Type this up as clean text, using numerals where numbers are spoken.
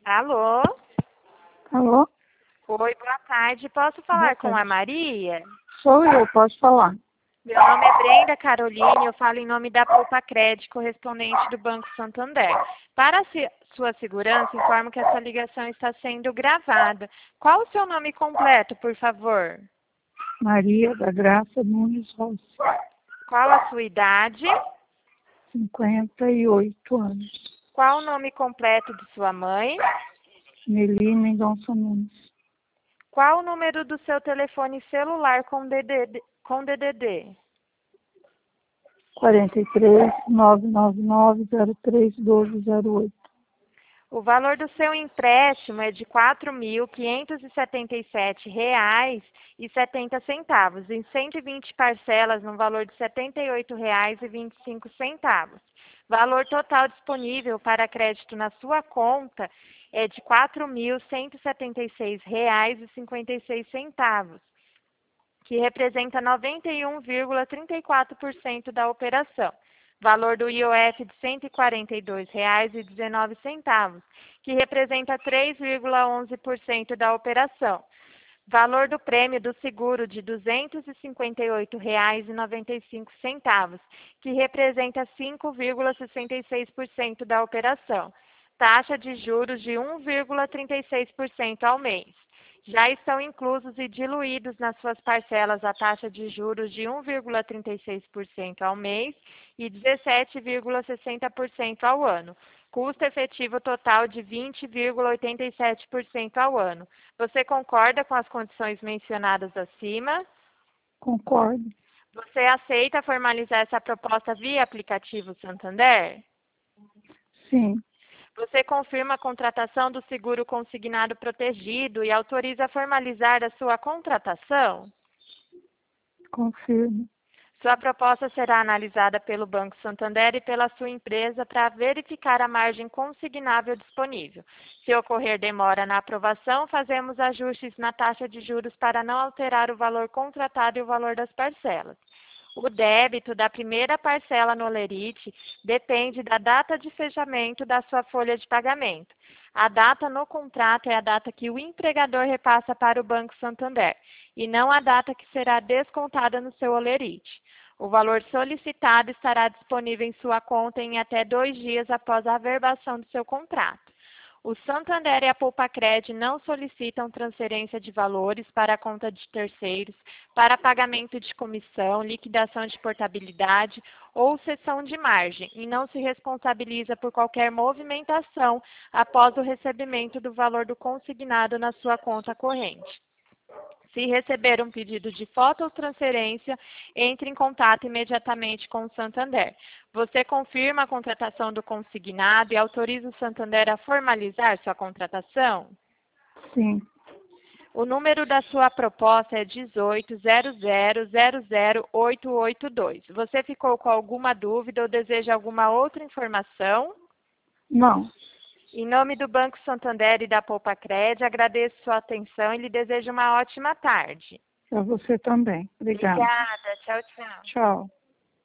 Alô? Alô? Oi, boa tarde. Posso falar com a Maria? Sou eu, posso falar. Meu nome é Brenda Caroline, eu falo em nome da Poupa Crédito, correspondente do Banco Santander. Para sua segurança, informo que essa ligação está sendo gravada. Qual o seu nome completo, por favor? Maria da Graça Nunes Rossi, Qual a sua idade? 58 anos. Qual o nome completo de sua mãe? Nelly Mendonça Nunes. Qual o número do seu telefone celular com DDD? 43 999 03 1208. O valor do seu empréstimo é de R$ 4.577,70 em 120 parcelas no valor de R$ 78,25. Valor total disponível para crédito na sua conta é de R$ 4.176,56, que representa 91,34% da operação. Valor do IOF de R$ 142,19, que representa 3,11% da operação. Valor do prêmio do seguro de R$ 258,95, que representa 5,66% da operação. Taxa de juros de 1,36% ao mês. Já estão inclusos e diluídos nas suas parcelas a taxa de juros de 1,36% ao mês e 17,60% ao ano. Custo efetivo total de 20,87% ao ano. Você concorda com as condições mencionadas acima? Concordo. Você aceita formalizar essa proposta via aplicativo Santander? Sim, Você confirma a contratação do seguro consignado protegido e autoriza a formalizar a sua contratação? confirmo. Sua proposta será analisada pelo Banco Santander e pela sua empresa para verificar a margem consignável disponível. Se ocorrer demora na aprovação, fazemos ajustes na taxa de juros para não alterar o valor contratado e o valor das parcelas. O débito da primeira parcela no Olerite depende da data de fechamento da sua folha de pagamento. A data no contrato é a data que o empregador repassa para o Banco Santander e não a data que será descontada no seu Olerite. O valor solicitado estará disponível em sua conta em até 2 dias após a averbação do seu contrato. O Santander e a Poupa-Cred não solicitam transferência de valores para a conta de terceiros, para pagamento de comissão, liquidação de portabilidade ou cessão de margem, e não se responsabiliza por qualquer movimentação após o recebimento do valor do consignado na sua conta corrente. Se receber um pedido de foto ou transferência, entre em contato imediatamente com o Santander. Você confirma a contratação do consignado e autoriza o Santander a formalizar sua contratação? Sim, O número da sua proposta é 18.00000882. Você ficou com alguma dúvida ou deseja alguma outra informação? não. Em nome do Banco Santander e da Poupa-Cred, agradeço sua atenção e lhe desejo uma ótima tarde. Para você também. Obrigada. Obrigada. Tchau, tchau. Tchau.